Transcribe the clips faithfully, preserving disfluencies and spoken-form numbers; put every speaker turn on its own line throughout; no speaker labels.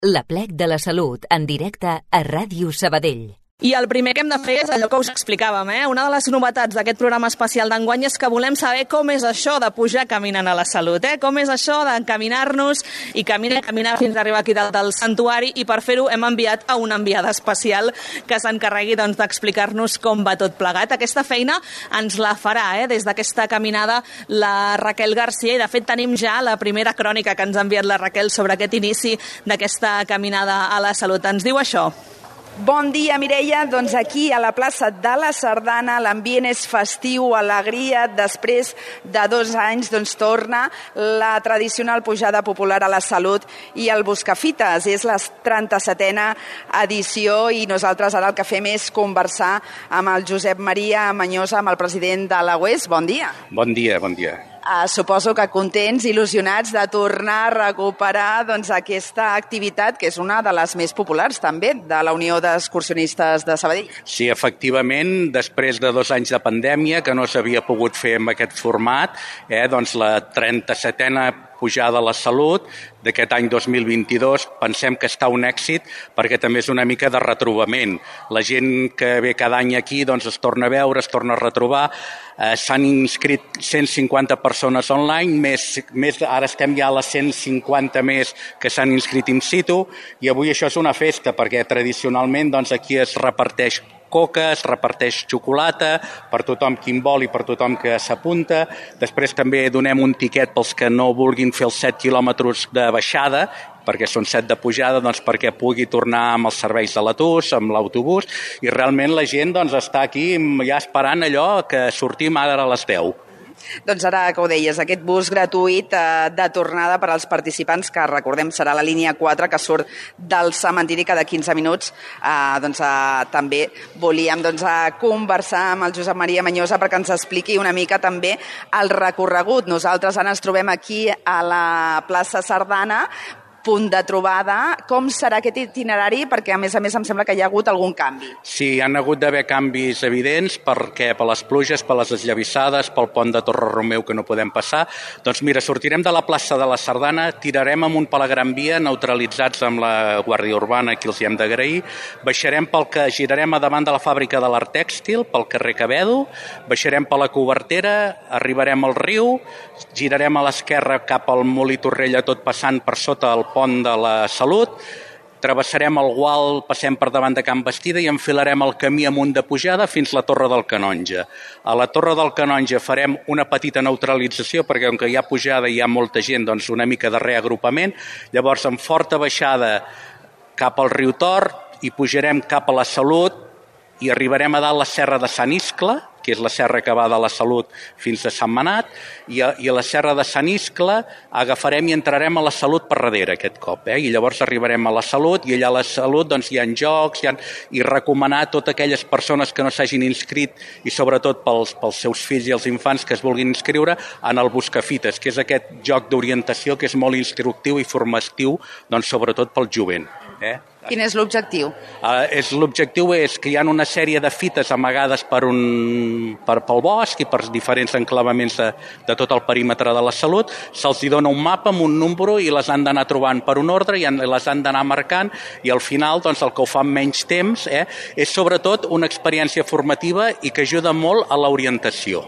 L'Aplec de la Salut, en directe a Ràdio Sabadell.
I el primer que hem de fer és allò que us explicàvem, eh? Una de les novetats d'aquest programa especial d'enguany és que volem saber com és això de pujar caminant a la salut, eh? Com és això d'encaminar-nos i caminar, caminar fins a arribar aquí dalt del santuari, i per fer-ho hem enviat a una enviada especial que s'encarregui doncs, d'explicar-nos com va tot plegat. Aquesta feina ens la farà eh? des d'aquesta caminada la Raquel Garcia, i de fet tenim ja la primera crònica que ens ha enviat la Raquel sobre aquest inici d'aquesta caminada a la salut. Ens diu això.
Bon dia, Mireia. Doncs aquí a la plaça de la Sardana l'ambient és festiu, alegria. Després de dos anys doncs, torna la tradicional pujada popular a la salut i el Buscafites. És la trenta-setena edició i nosaltres ara el que fem és conversar amb el Josep Maria Mañosa, amb el president de la U E S. Bon dia.
Bon dia, bon dia.
Uh, suposo que contents, il·lusionats de tornar a recuperar doncs, aquesta activitat que és una de les més populars també de la Unió d'Excursionistes de Sabadell.
Sí, efectivament, després de dos anys de pandèmia que no s'havia pogut fer en aquest format, eh, doncs la trenta-setena pujada a la salut d'aquest any dos mil vint-i-dos pensem que està un èxit perquè també és una mica de retrobament. La gent que ve cada any aquí doncs es torna a veure, es torna a retrobar. Eh, s'han inscrit cent cinquanta persones online, més, més ara estem ja a les cent cinquanta més que s'han inscrit in situ, i avui això és una festa perquè tradicionalment doncs, aquí es reparteix coca, es reparteix xocolata per tothom qui en vol i per tothom que s'apunta. Després també donem un tiquet pels que no vulguin fer els set quilòmetres de baixada, perquè són set de pujada, doncs perquè pugui tornar amb els serveis de l'autobús, amb l'autobús, i realment la gent doncs, està aquí ja esperant allò que sortim ara a les deu.
Doncs ara que ho deies, aquest bus gratuït eh, de tornada per als participants, que recordem serà la línia quatre que surt del cementiri cada quinze minuts, eh, doncs eh, també volíem doncs, eh, conversar amb el Josep Maria Mañosa perquè ens expliqui una mica també el recorregut. Nosaltres ara ens trobem aquí a la plaça Sardana, punt de trobada. Com serà aquest itinerari? Perquè, a més a més, em sembla que hi ha hagut algun canvi.
Sí, hi ha hagut d'haver canvis evidents perquè per les pluges, per les esllavissades, pel pont de Torre Romeu que no podem passar. Doncs mira, sortirem de la plaça de la Sardana, tirarem amunt per la Gran Via, neutralitzats amb la Guàrdia Urbana, que els hi hem d'agrair. Baixarem pel que girarem a davant de la fàbrica de l'Art Tèxtil, pel carrer Quevedo, baixarem per la Cobertera, arribarem al riu, girarem a l'esquerra cap al Molí Torrella, tot passant per sota el pont de la Salut, travessarem el Gual, passem per davant de Can Bastida i enfilarem el camí amunt de pujada fins a la Torre del Canonge. A la Torre del Canonge farem una petita neutralització perquè, com que hi ha pujada i hi ha molta gent, doncs una mica de reagrupament. Llavors, amb forta baixada cap al riu Tor i pujarem cap a la Salut i arribarem a dalt la Serra de Sant Iscle, que és la serra que va de la Salut fins a Sant Manat, i a, i a la serra de Sant Iscle agafarem i entrarem a la Salut per darrere aquest cop, eh? I llavors arribarem a la Salut, i allà a la Salut doncs, hi ha jocs, hi ha, i recomanar a totes aquelles persones que no s'hagin inscrit, i sobretot pels, pels seus fills i els infants que es vulguin inscriure, en el Buscafites, que és aquest joc d'orientació que és molt instructiu i formatiu, doncs, sobretot pel jovent. Eh?
Quin és l'objectiu?
Uh, és, l'objectiu és que hi ha una sèrie de fites amagades per un, per, pel bosc i per diferents enclavaments de, de tot el perímetre de la Salut. Se'ls dona un mapa amb un número i les han d'anar trobant per un ordre i les han d'anar marcant, i al final doncs, el que ho fa en menys temps eh, és sobretot una experiència formativa i que ajuda molt a l'orientació.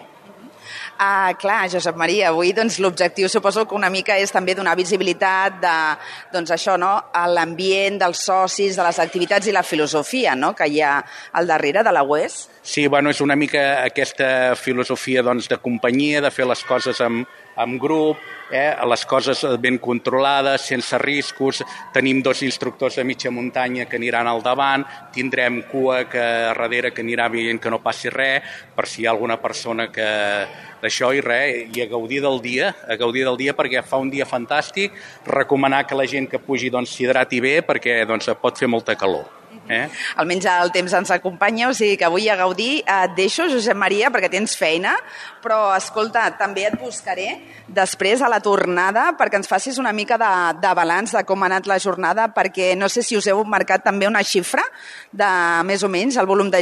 Ah, clar, Josep Maria, avui doncs, l'objectiu suposo que una mica és també donar visibilitat de, doncs això, no?, a l'ambient dels socis, de les activitats i la filosofia, no?, que hi ha al darrere de la U E S.
Sí, bueno, és una mica aquesta filosofia doncs, de companyia, de fer les coses amb, amb grup, eh, les coses ben controlades, sense riscos. Tenim dos instructors de mitja muntanya que aniran al davant, tindrem cua que a darrere que anirà veient que no passi res, per si hi ha alguna persona que d'això i res, i a gaudir del dia, a gaudir del dia perquè fa un dia fantàstic, recomanar que la gent que pugi doncs, s'hidrati bé perquè doncs, pot fer molta calor. Eh?
Almenys el temps ens acompanya, o sigui que avui a gaudir. Et deixo, Josep Maria, perquè tens feina, però escolta, també et buscaré després a la tornada perquè ens facis una mica de, de balanç de com ha anat la jornada, perquè no sé si us heu marcat també una xifra de més o menys el volum de gent.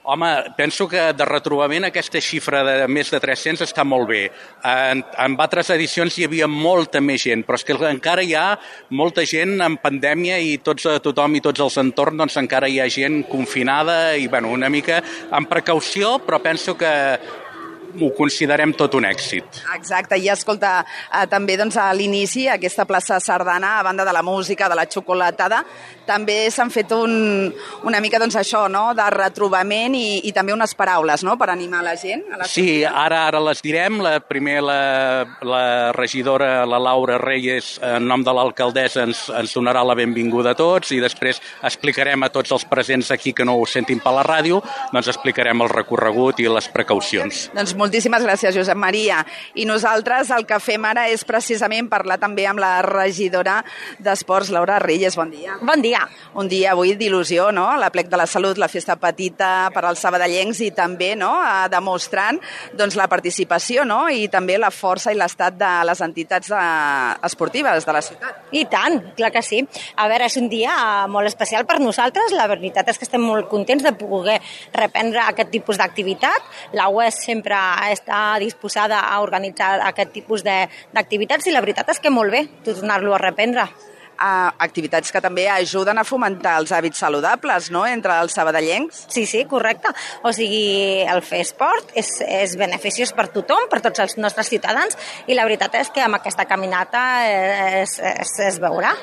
Home, penso que de retrobament aquesta xifra de més de tres-cents està molt bé. En, en altres edicions hi havia molta més gent, però és que encara hi ha molta gent en pandèmia i tots, tothom i tots els entorns doncs, encara hi ha gent confinada i bueno, una mica amb precaució, però penso que ho considerem tot un èxit.
Exacte, i escolta, eh, també doncs, a l'inici, aquesta plaça Sardana, a banda de la música, de la xocolatada, també s'han fet un, una mica doncs, això, no?, de retrobament i, i també unes paraules, no?, per animar la gent. A la
sí, ara ara les direm. La, primer la, la regidora, la Laura Reyes, en nom de l'alcaldessa, ens, ens donarà la benvinguda a tots i després explicarem a tots els presents aquí que no ho sentin per la ràdio, doncs explicarem el recorregut i les precaucions.
Doncs moltíssimes gràcies, Josep Maria. I nosaltres el que fem ara és precisament parlar també amb la regidora d'Esports, Laura Reyes. Bon dia.
Bon dia.
Un dia avui d'il·lusió, no? La Plec de la Salut, la festa petita per als sabadellencs i també, no?, demostrant doncs, la participació, no?, i també la força i l'estat de les entitats de... esportives de la ciutat.
I tant, clar que sí. A veure, és un dia molt especial per nosaltres. La veritat és que estem molt contents de poder reprendre aquest tipus d'activitat. La U E S sempre està disposada a organitzar aquest tipus d'activitats i la veritat és que molt bé tornar-lo a reprendre.
Uh, activitats que també ajuden a fomentar els hàbits saludables, no?, entre els sabadellencs.
Sí, sí, correcte. O sigui, el fer esport és, és beneficiós per tothom, per tots els nostres ciutadans, i la veritat és que amb aquesta caminata es, es, es veurà.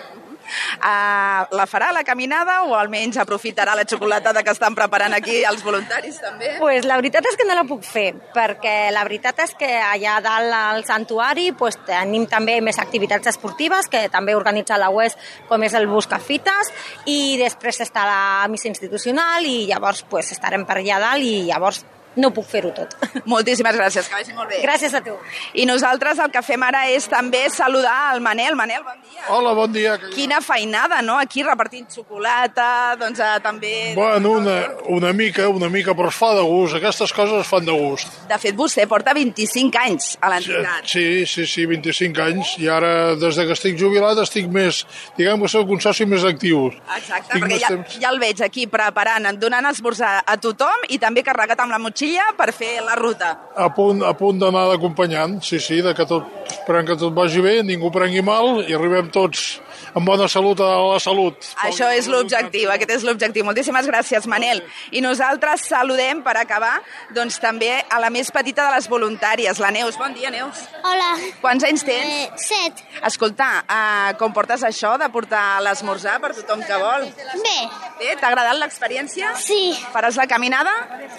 Uh, la farà la caminada o almenys aprofitarà la xocolatada que estan preparant aquí els voluntaris també?
Pues la veritat és que no la puc fer, perquè la veritat és que allà dalt al santuari pues, tenim també més activitats esportives que també organitza la U E S, com és el Buscafites, i després està la missa institucional i llavors pues, estarem per allà dalt i llavors no puc fer-ho tot.
Moltíssimes gràcies, que vagi molt bé.
Gràcies a tu.
I nosaltres el que fem ara és també saludar el Manel. Manel, bon dia.
Hola, bon dia.
Quina feinada, no?, aquí repartint xocolata, doncs eh, també...
Bueno, una, una mica, una mica, però es fa de gust. Aquestes coses es fan de gust.
De fet, vostè porta vint-i-cinc anys a l'entitat.
Sí, sí, sí, vint-i-cinc anys. I ara, des de que estic jubilat, estic més... Diguem que soc un soci més actiu.
Exacte, Tinc perquè ja, temps... ja el veig aquí preparant, donant esmorzar a tothom i també carregat amb la motxilla per fer la ruta.
A punt, a punt d'anar d'acompanyant, sí, sí, de que tot, esperem que tot vagi bé, ningú prengui mal i arribem tots amb bona salut a la salut.
Això és l'objectiu, aquest és l'objectiu. Moltíssimes gràcies, Manel. I nosaltres saludem, per acabar, doncs també a la més petita de les voluntàries, la Neus. Bon dia, Neus.
Hola.
Quants anys tens?
Eh, set.
Escolta, uh, com portes això de portar l'esmorzar per tothom que vol?
Bé.
Bé, t'ha agradat l'experiència?
Sí.
Faràs la caminada?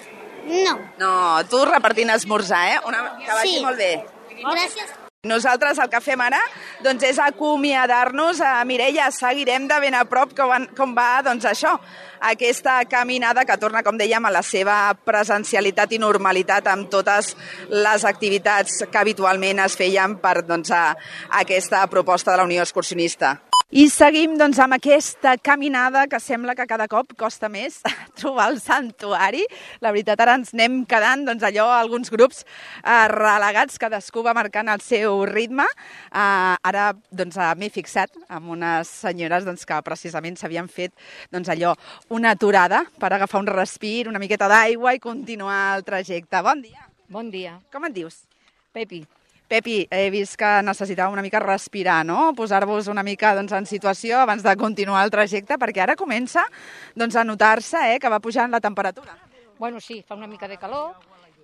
No.
No, tu repartint esmorzar, eh? Una... Que vagi
Sí.
molt bé.
Gràcies.
Nosaltres el que fem ara doncs, és acomiadar-nos. A Mireia, seguirem de ben a prop com, com va doncs, això, aquesta caminada que torna, com dèiem, a la seva presencialitat i normalitat amb totes les activitats que habitualment es feien per doncs, a, a aquesta proposta de la Unió Excursionista. I seguim doncs, amb aquesta caminada que sembla que cada cop costa més trobar el santuari. La veritat, ara ens anem quedant doncs, allò, alguns grups eh, relegats, cadascú va marcant el seu ritme. Eh, ara doncs, eh, m'he fixat amb unes senyores doncs, que precisament s'havien fet doncs, allò, una aturada per agafar un respir, una miqueta d'aigua i continuar el trajecte. Bon dia.
Bon dia.
Com et dius?
Pepi.
Pepi, he vist que necessitàveu una mica respirar, no? Posar-vos una mica doncs, en situació abans de continuar el trajecte, perquè ara comença doncs, a notar-se eh, que va pujant la temperatura.
Bueno, sí, fa una mica de calor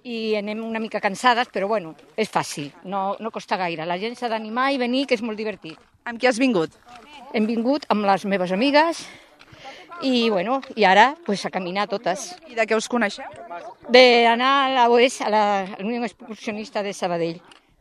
i anem una mica cansades, però bueno, és fàcil, no, no costa gaire. La gent s'ha d'animar i venir, que és molt divertit.
Amb qui has vingut?
Hem vingut amb les meves amigues i, bueno, i ara pues, a caminar totes.
I de què us coneixeu?
D'anar a la U E S, a la Unió Excursionista de Sabadell.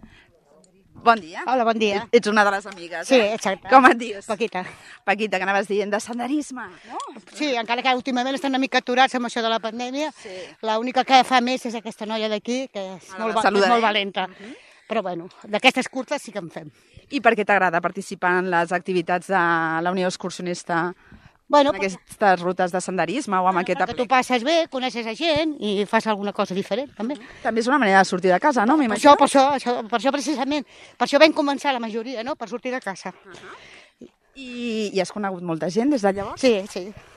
Bon dia.
Hola, bon dia.
Ets una de les amigues,
Sí,
eh?
exacte.
Com et dius?
Paquita.
Paquita, que anaves dient de senderisme, no?
Sí, encara que últimament estan una mica aturats amb això de la pandèmia,
Sí.
l'única que fa més és aquesta noia d'aquí, que és
Ara
molt,
la
va- és
saludaré.
molt valenta. Però bueno, d'aquestes curtes sí que en fem.
I per què t'agrada participar en les activitats de la Unió Excursionista,
Bueno,
en aquestes rutes de senderisme o amb aquest
que tu
aplic?
passes bé, coneixes a gent i fas alguna cosa diferent, també.
També és una manera de sortir de casa, no?
Per
M'imagino.
això, per això, això, per això precisament, per això vam començar la majoria, no?, per sortir de casa.
I, I has conegut molta gent des de llavors?
Sí, sí.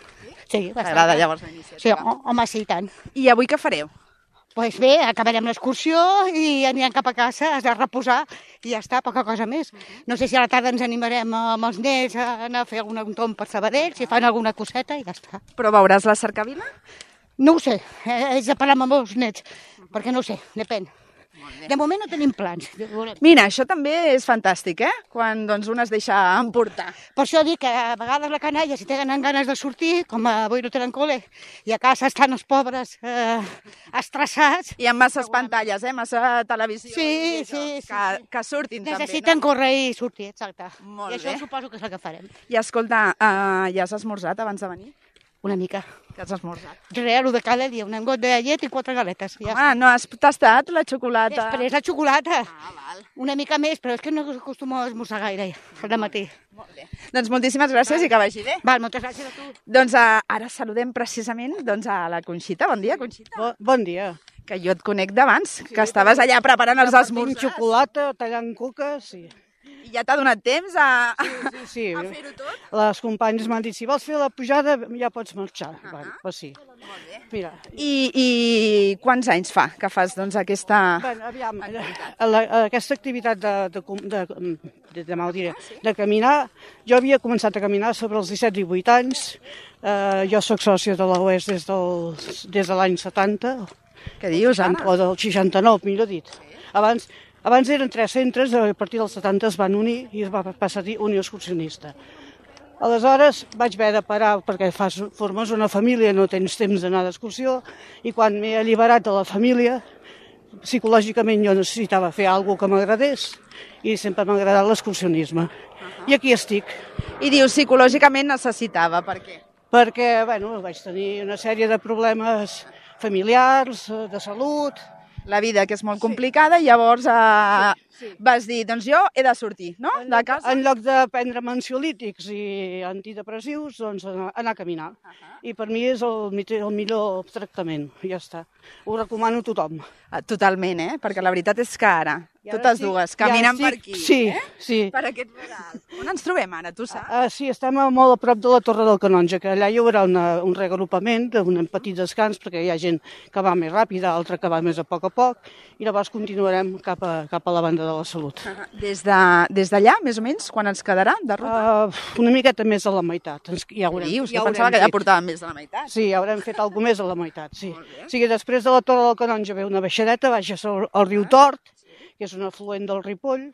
Sí, bastant.
T'agrada llavors la
Sí,
iniciativa?
ho- home, sí, i tant.
I avui què fareu?
Doncs pues bé, acabarem l'excursió i anirem cap a casa, has de reposar i ja està, poca cosa més. No sé si a la tarda ens animarem amb els nens a anar a fer algun entorn per Sabadell, si fan alguna coseta i ja està.
Però veuràs la cercavila?
No ho sé, eh, haig de parlar amb els nets, perquè no ho sé, depèn. De moment no tenim plans.
Mira, això també és fantàstic, eh? Quan doncs, un es deixa emportar.
Per això dic que a vegades la canalla, si tenen ganes de sortir, com avui no tenen col·le, i a casa estan els pobres eh, estressats.
Hi ha masses pantalles, eh? Massa televisió.
Sí,
i
sí,
això.
sí,
Que,
sí.
que surtin
Necessiten
també,
córrer i sortir, exacte.
Molt
I això
bé.
suposo que és el que farem.
no? I escolta, uh, ja has esmorzat abans de venir?
Una mica.
Què has esmorzat?
Res, el de cada dia, un got de llet i quatre galetes. Ja
Home, no has tastat la xocolata?
Després la xocolata.
Ah, val.
Una mica més, però és que no acostumo a esmorzar gaire al matí.
Molt bé. Doncs moltíssimes gràcies i que vagi bé.
Val, moltes gràcies a tu.
Doncs uh, ara saludem precisament doncs, a la Conxita. Bon dia, Conxita.
Bon, bon dia.
Que jo et conec d'abans, que estaves allà preparant els
Repartint
esmorzars.
xocolata, tallant cuques i...
I ja t'ha donat temps a,
Sí, sí.
a fer-ho tot?
Les companyes m'han dit, si vols fer la pujada, ja pots marxar. Uh -huh. Bueno, pues sí.
Molt bé.
Mira,
I, I quants anys fa que fas doncs, aquesta...
bueno, aviam, a la, a aquesta activitat de, de, com- de, de, de, mal diré, de caminar, jo havia començat a caminar sobre els disset i divuit anys. Eh, jo sóc sòcia de la U E S des, del, des de l'any setanta,
Què dius, Anna?
o del seixanta-nou, millor dit. Abans, abans eren tres centres, a partir dels setanta es van unir i es va passar a dir Unió Excursionista. Aleshores vaig haver de parar perquè fas, formes una família, no tens temps d'anar d'excursió, i quan m'he alliberat de la família, psicològicament jo necessitava fer alguna cosa que m'agradés i sempre m'ha agradat l'excursionisme. I aquí estic,
I dius, psicològicament necessitava, per què?
perquè bueno, vaig tenir una sèrie de problemes familiars, eh, de salut.
La vida, que és molt complicada, i llavors eh,
Sí, sí.
vas dir, doncs jo he de sortir, no?,
En
de
lloc,
casa.
en lloc de prendre ansiolítics i antidepressius, doncs anar, anar a caminar. I per mi és el, mi- el millor tractament, ja està. Ho recomano a tothom.
Ah, Totalment, eh? Perquè la veritat és que ara,
I ara
totes
estic-
dues,
ja
caminant
estic-
per aquí,
Sí,
eh?
sí.
Per aquest voral. On ens trobem ara, tu saps?
Ah, sí, estem a molt a prop de la Torre del Canonge, que allà hi haurà una, un reagrupament, un petit descans, perquè hi ha gent que va més ràpid, altra que va més a poc a poc, i llavors continuarem cap a, cap a la banda de la salut.
Des de- des d'allà, més o menys, quan ens quedarà de ruta?
Uh, una miqueta més de la meitat. Ens, ja haurem,
Dius,
ja
jo
haurem
pensava que ja
fet.
portàvem més de la meitat.
Sí, haurem fet alguna més de la meitat, sí. O sigui, després de la Torre del Canonge ve una baixadeta, baixes al, al riu Tort, que és un afluent del Ripoll,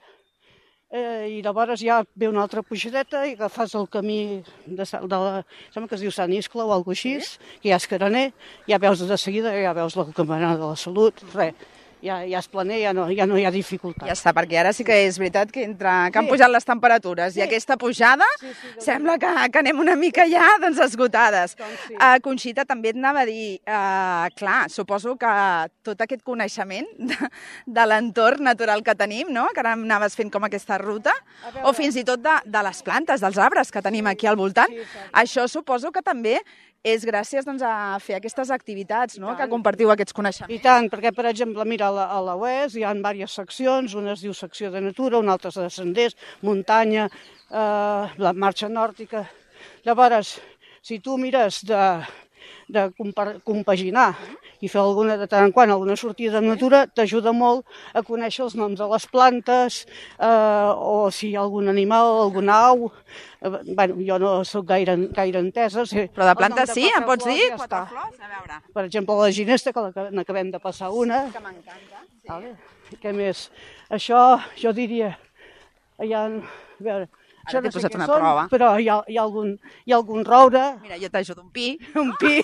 eh, i llavors ja ve una altra pujadeta i agafes el camí de, Sa- de la, sembla que es diu Sant Iscle o alguna cosa així, que ja és carener, ja veus de seguida, ja veus la campana de la salut, res, ja, ja és planer, ja no, ja no hi ha dificultat.
Ja està, perquè ara sí que és veritat que entre que han pujat les temperatures i aquesta pujada, sembla que, que anem una mica ja doncs, esgotades.
Doncs sí.
Uh, Conxita, també et anava a dir, uh, clar, suposo que tot aquest coneixement de, de l'entorn natural que tenim, no? Que ara anaves fent com aquesta ruta, o fins i tot de, de les plantes, dels arbres que tenim aquí al voltant, això suposo que també és gràcies doncs, a fer aquestes activitats, no? Que compartiu aquests
I
coneixements.
tant, perquè, per exemple, mira, a la, a la U E S hi ha diverses seccions, una es diu secció de natura, una altra és de senders, muntanya, eh, la marxa nòrdica. Llavors, si tu mires de, de compa- compaginar i fer alguna, de tant en quant alguna sortida de natura, t'ajuda molt a conèixer els noms de les plantes, eh, o si hi ha algun animal, alguna au. Eh, bueno, jo no sóc gaire, gaire entesa. Sí.
Però de
El nom
plantes sí, em
quatre
pots
flors
dir?
ja
Quatre
està.
flors? A veure.
Per exemple, la ginesta, que la- n'acabem de passar una.
Que m'encanta. Sí.
Vale. Què més? Això, jo diria, hi ha, a veure,
Ara
això
t'he
no sé
posat
què
una
són,
prova.
però hi ha, hi, ha algun, hi ha algun roure,
Mira, jo t'ajudo un pi.
un pi,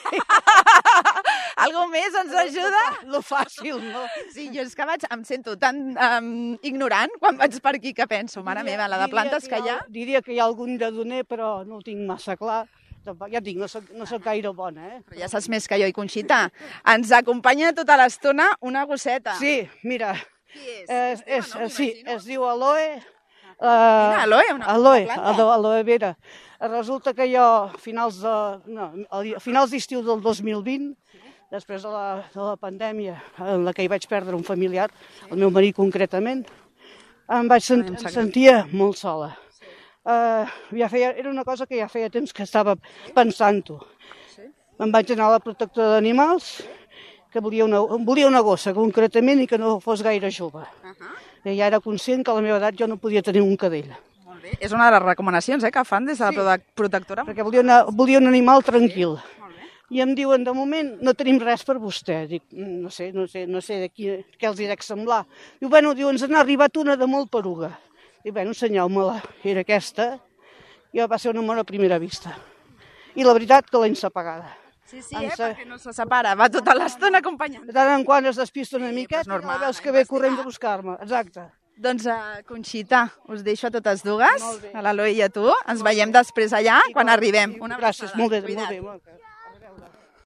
Algú més ens ajuda?
lo fàcil, no?
Sí, jo és que vaig, em sento tan um, ignorant quan vaig per aquí que penso, mare meva, la de
Diria
plantes que hi ha...
Diria que hi ha algun dedoner, però no ho tinc massa clar. Tampoc- Ja et dic, no soc, no soc gaire bona, eh?
Però ja saps més que jo, i Conxita, ens acompanya tota l'estona una gosseta.
Sí, mira,
Qui és?
és, és,
no,
sí,
m'imagino.
es diu aloe. Uh,
Mira, aloe, una-
aloe,
una planta.
alo- aloe vera. Resulta que jo, a finals de, no, a finals d'estiu del dos mil vint, després de la, de la pandèmia, en la que hi vaig perdre un familiar, el meu marit concretament, em vaig sent, em sentia molt sola. Uh, ja feia, era una cosa que ja feia temps que estava pensant-ho. Em vaig anar a la protectora d'animals, que volia una, volia una gossa, concretament, i que no fos gaire jove. I ja era conscient que a la meva edat jo no podia tenir un cadell.
Molt bé. És una de les recomanacions eh, que fan des de la sí. protectora.
Perquè volia, una, volia un animal tranquil. I em diuen, de moment, no tenim res per vostè. Dic, no sé, no sé, no sé de qui, què els hi dec semblar. Diu, bueno, diu, ens n'ha arribat una de molt peruga. Dic, bueno, ensenyeu-me-la. Era aquesta. I va ser un amor a primera vista. I la veritat que l'he ensapegada.
Sí, sí, eh, perquè no se separa, va tota l'estona acompanyant.
De tant en quant es despista una miqueta, sí, normal, veus que ve corrents a buscar-me. Exacte.
Doncs, uh, Conxita, us deixo a totes dues, a l'Eloi i a tu. Ens veiem després allà, quan arribem.
Gràcies, molt bé, molt bé. Molt bé.